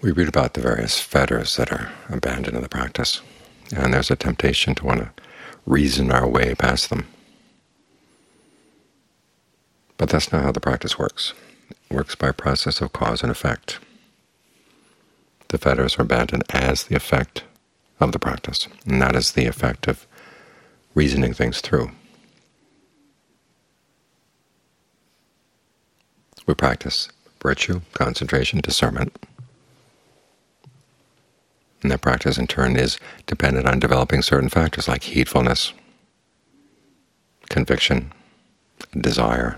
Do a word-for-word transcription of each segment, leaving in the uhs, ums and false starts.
We read about the various fetters that are abandoned in the practice, and there's a temptation to want to reason our way past them. But that's not how the practice works. It works by a process of cause and effect. The fetters are abandoned as the effect of the practice, and that is the effect of reasoning things through. We practice virtue, concentration, discernment. And that practice in turn is dependent on developing certain factors like heedfulness, conviction, desire.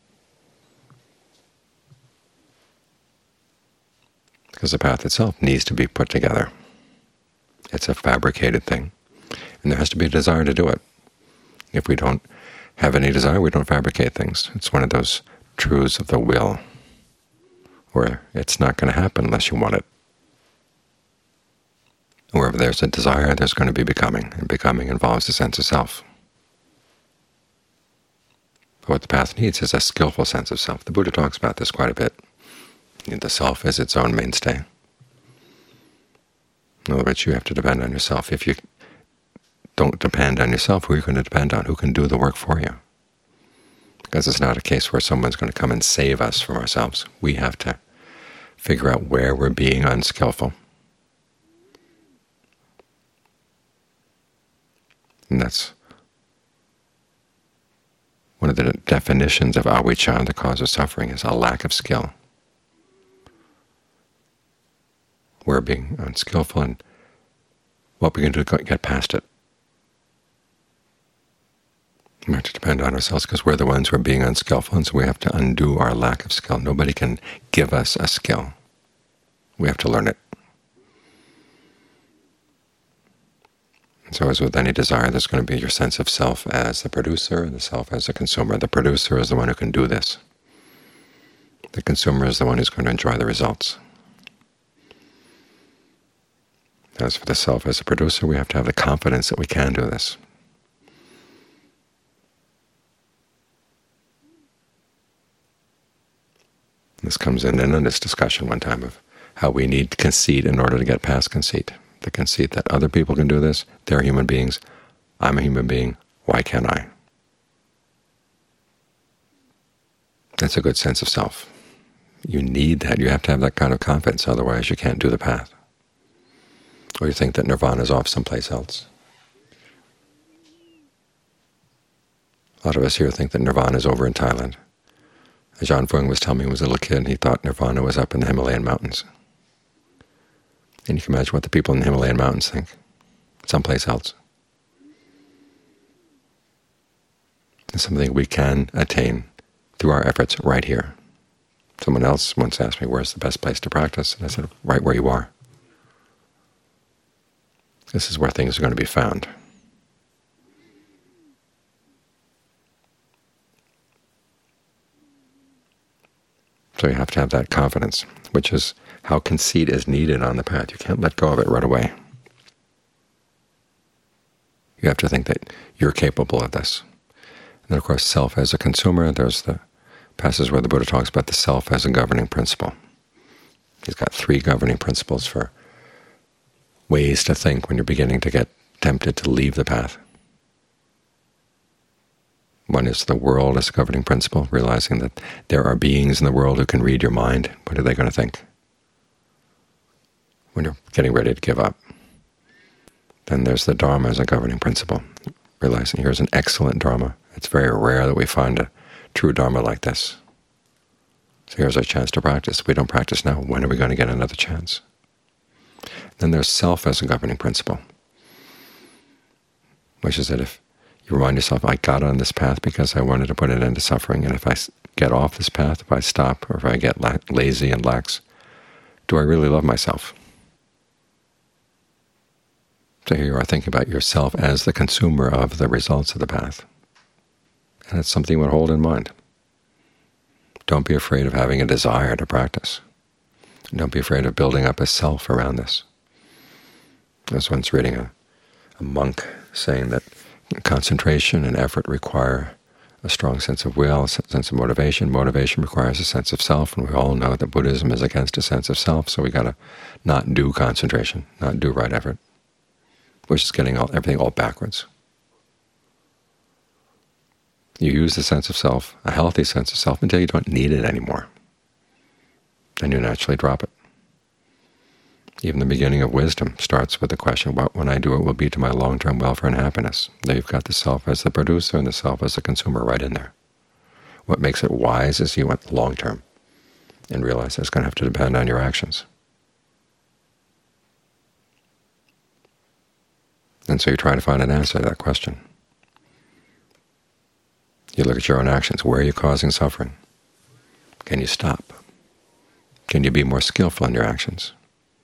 Because the path itself needs to be put together. It's a fabricated thing, and there has to be a desire to do it. If we don't have any desire, we don't fabricate things. It's one of those truths of the will, where it's not going to happen unless you want it. Wherever there's a desire, there's going to be becoming, and becoming involves a sense of self. But what the path needs is a skillful sense of self. The Buddha talks about this quite a bit. The self is its own mainstay. In other words, you have to depend on yourself. If you don't depend on yourself, who are you going to depend on? Who can do the work for you? Because it's not a case where someone's going to come and save us from ourselves. We have to figure out where we're being unskillful. And that's one of the definitions of avijja, the cause of suffering, is a lack of skill. We're being unskillful, and what we can do to get past it. We have to depend on ourselves because we're the ones who are being unskillful, and so we have to undo our lack of skill. Nobody can give us a skill. We have to learn it. And so as with any desire, there's going to be your sense of self as the producer and the self as the consumer. The producer is the one who can do this. The consumer is the one who's going to enjoy the results. As for the self as a producer, we have to have the confidence that we can do this. This comes in in this discussion one time of how we need conceit in order to get past conceit. The conceit that other people can do this, they're human beings, I'm a human being, why can't I? That's a good sense of self. You need that. You have to have that kind of confidence, otherwise you can't do the path. Or you think that nirvana is off someplace else. A lot of us here think that nirvana is over in Thailand. Ajahn Fuang was telling me when he was a little kid, he thought nirvana was up in the Himalayan mountains. And you can imagine what the people in the Himalayan mountains think, someplace else. It's something we can attain through our efforts right here. Someone else once asked me, where's the best place to practice? And I said, right where you are. This is where things are going to be found. So you have to have that confidence, which is how conceit is needed on the path. You can't let go of it right away. You have to think that you're capable of this. And then, of course, self as a consumer, there's the passage where the Buddha talks about the self as a governing principle. He's got three governing principles for ways to think when you're beginning to get tempted to leave the path. One is the world as a governing principle, realizing that there are beings in the world who can read your mind. What are they going to think when you're getting ready to give up? Then there's the Dharma as a governing principle, realizing here's an excellent Dharma. It's very rare that we find a true Dharma like this. So here's our chance to practice. If we don't practice now, when are we going to get another chance? Then there's self as a governing principle, which is that if you remind yourself, I got on this path because I wanted to put an end to suffering, and if I get off this path, if I stop, or if I get la lazy and lax, do I really love myself? So here you are thinking about yourself as the consumer of the results of the path. And it's something you would hold in mind. Don't be afraid of having a desire to practice. Don't be afraid of building up a self around this. I was once reading a, a monk saying that concentration and effort require a strong sense of will, a sense of motivation. Motivation requires a sense of self, and we all know that Buddhism is against a sense of self, so we got to not do concentration, not do right effort, which is getting all, everything all backwards. You use the sense of self, a healthy sense of self, until you don't need it anymore. Then you naturally drop it. Even the beginning of wisdom starts with the question, what when I do it will be to my long-term welfare and happiness? There you've got the self as the producer and the self as the consumer right in there. What makes it wise is you went long-term and realize it's going to have to depend on your actions. And so you try to find an answer to that question. You look at your own actions. Where are you causing suffering? Can you stop? Can you be more skillful in your actions?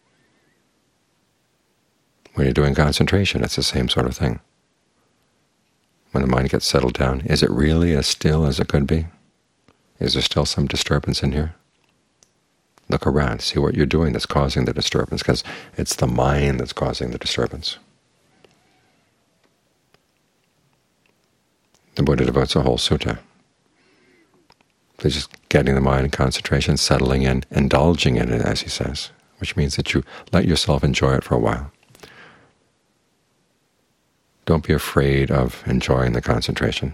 When you're doing concentration, it's the same sort of thing. When the mind gets settled down, is it really as still as it could be? Is there still some disturbance in here? Look around, see what you're doing that's causing the disturbance, because it's the mind that's causing the disturbance. The Buddha devotes a whole sutta to just getting the mind in concentration, settling in, indulging in it, as he says, which means that you let yourself enjoy it for a while. Don't be afraid of enjoying the concentration.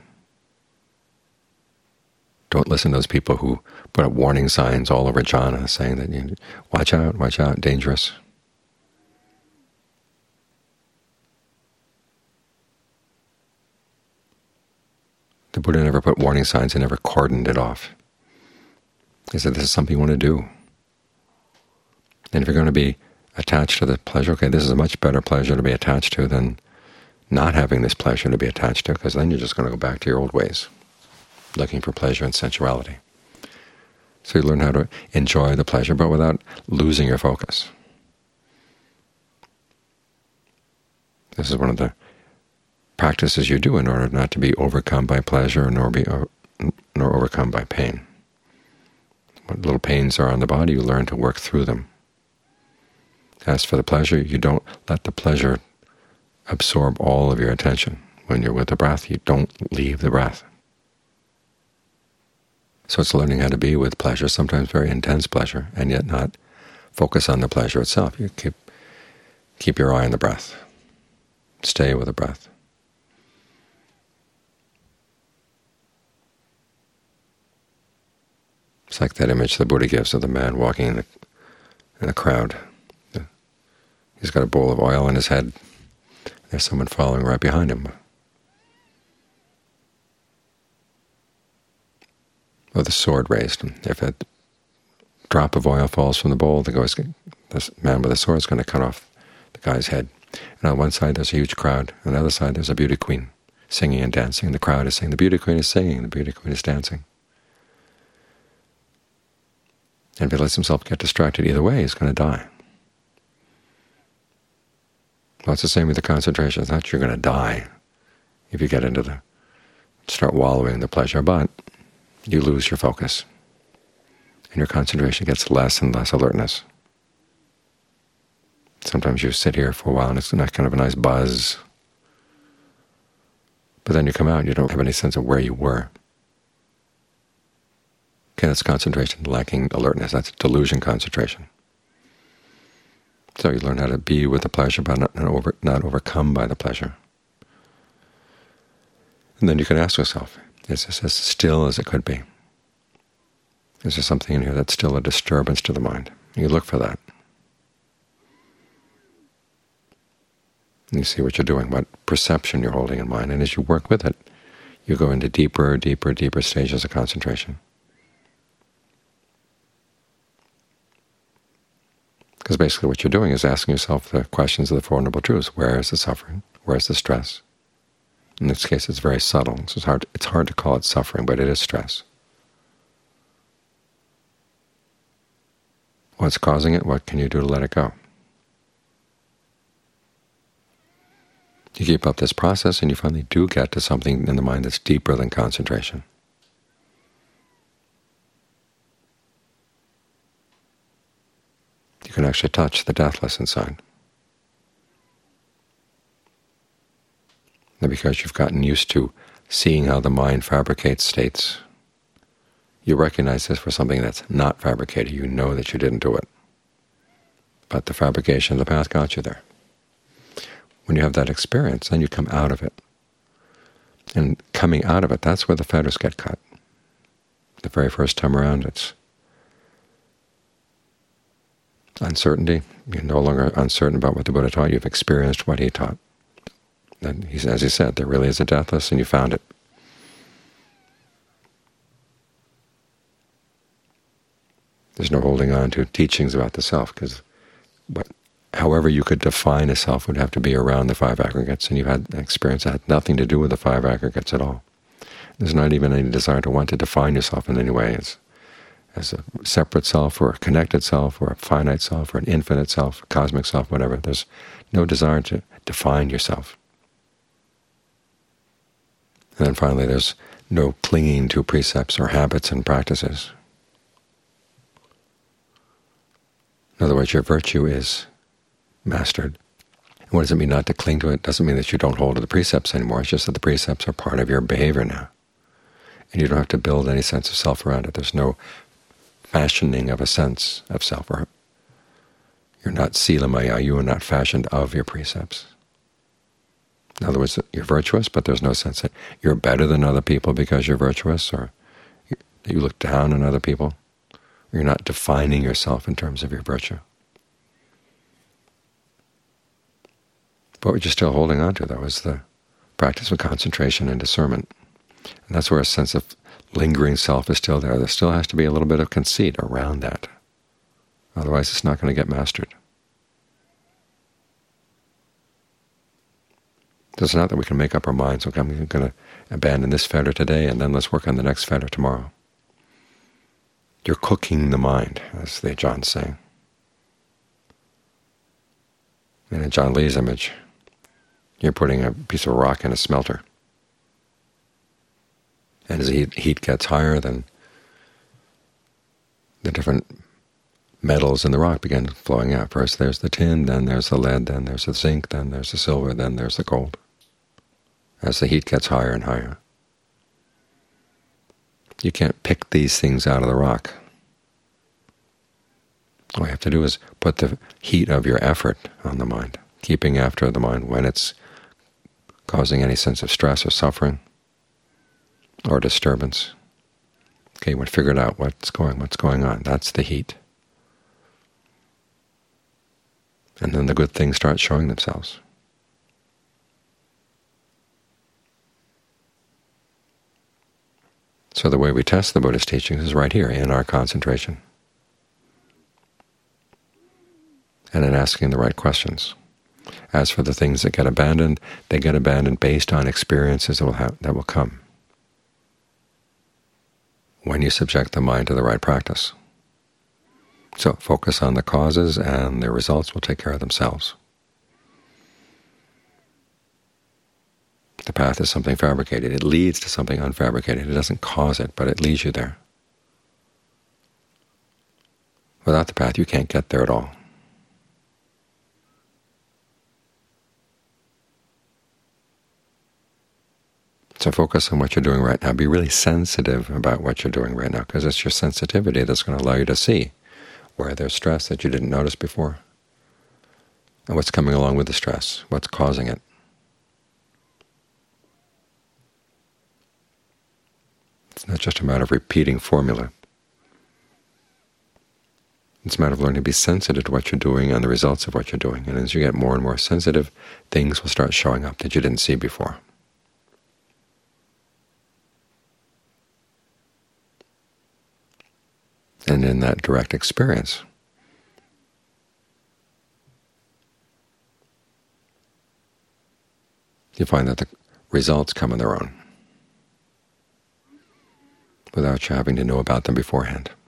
Don't listen to those people who put up warning signs all over jhana saying that, you watch out, watch out, dangerous. The Buddha never put warning signs, he never cordoned it off. He said, this is something you want to do. And if you're going to be attached to the pleasure, okay, this is a much better pleasure to be attached to than not having this pleasure to be attached to, because then you're just going to go back to your old ways, looking for pleasure and sensuality. So you learn how to enjoy the pleasure, but without losing your focus. This is one of the practices you do in order not to be overcome by pleasure nor be uh, nor overcome by pain. What little pains are on the body, you learn to work through them. As for the pleasure, you don't let the pleasure absorb all of your attention. When you're with the breath, you don't leave the breath. So it's learning how to be with pleasure, sometimes very intense pleasure, and yet not focus on the pleasure itself. You keep keep your eye on the breath. Stay with the breath. It's like that image the Buddha gives of the man walking in a, in a crowd. He's got a bowl of oil on his head. There's someone following right behind him. With a sword raised. If a drop of oil falls from the bowl, the guy's, this man with a sword is going to cut off the guy's head. And on one side there's a huge crowd. On the other side there's a beauty queen singing and dancing. The crowd is singing. The beauty queen is singing. The beauty queen is dancing. And if he lets himself get distracted either way, he's going to die. Well, it's the same with the concentration. It's not you're going to die if you get into the, start wallowing in the pleasure, but you lose your focus, and your concentration gets less and less alertness. Sometimes you sit here for a while and it's kind of a nice buzz, but then you come out and you don't have any sense of where you were. Okay, that's concentration lacking alertness. That's delusion concentration. So you learn how to be with the pleasure, but not, not, over, not overcome by the pleasure. And then you can ask yourself, is this as still as it could be? Is there something in here that's still a disturbance to the mind? You look for that. And you see what you're doing, what perception you're holding in mind, and as you work with it, you go into deeper, deeper, deeper stages of concentration. Because basically what you're doing is asking yourself the questions of the Four Noble Truths. Where is the suffering? Where is the stress? In this case, it's very subtle. So it's hard, it's hard to call it suffering, but it is stress. What's causing it? What can you do to let it go? You keep up this process, and you finally do get to something in the mind that's deeper than concentration. You can actually touch the deathless inside. And because you've gotten used to seeing how the mind fabricates states, you recognize this for something that's not fabricated. You know that you didn't do it, but the fabrication of the path got you there. When you have that experience, then you come out of it. And coming out of it, that's where the fetters get cut. The very first time around, it's uncertainty. You're no longer uncertain about what the Buddha taught. You've experienced what he taught. And he, as he said, there really is a deathless, and you found it. There's no holding on to teachings about the self, because what, however you could define a self would have to be around the five aggregates, and you had an experience that had nothing to do with the five aggregates at all. There's not even any desire to want to define yourself in any way as, as a separate self or a connected self or a finite self or an infinite self, a cosmic self, whatever. There's no desire to define yourself. And then finally, there's no clinging to precepts or habits and practices. In other words, your virtue is mastered. And what does it mean not to cling to it? It doesn't mean that you don't hold to the precepts anymore. It's just that the precepts are part of your behavior now. And you don't have to build any sense of self around it. There's no fashioning of a sense of self. Or you're not sila maya, you are not fashioned of your precepts. In other words, you're virtuous, but there's no sense that you're better than other people because you're virtuous, or that you look down on other people. You're not defining yourself in terms of your virtue. But what you're still holding on to, though, is the practice of concentration and discernment. And that's where a sense of lingering self is still there. There still has to be a little bit of conceit around that. Otherwise, it's not going to get mastered. So it's not that we can make up our minds, okay, I'm going to abandon this fetter today, and then let's work on the next fetter tomorrow. You're cooking the mind, as the Ajahns say. And in John Lee's image, you're putting a piece of rock in a smelter. And as the heat, heat gets higher, then the different metals in the rock begin flowing out. First there's the tin, then there's the lead, then there's the zinc, then there's the silver, then there's the gold, as the heat gets higher and higher. You can't pick these things out of the rock. All you have to do is put the heat of your effort on the mind, keeping after the mind when it's causing any sense of stress or suffering or disturbance. Okay, we figured out what's going, what's going on. That's the heat. And then the good things start showing themselves. So the way we test the Buddhist teachings is right here in our concentration and in asking the right questions. As for the things that get abandoned, they get abandoned based on experiences that will, have, that will come when you subject the mind to the right practice. So focus on the causes, and the results will take care of themselves. The path is something fabricated. It leads to something unfabricated. It doesn't cause it, but it leads you there. Without the path, you can't get there at all. So focus on what you're doing right now. Be really sensitive about what you're doing right now, because it's your sensitivity that's going to allow you to see where there's stress that you didn't notice before, and what's coming along with the stress, what's causing it. It's not just a matter of repeating formula. It's a matter of learning to be sensitive to what you're doing and the results of what you're doing. And as you get more and more sensitive, things will start showing up that you didn't see before. And in that direct experience, you find that the results come on their own, without you having to know about them beforehand.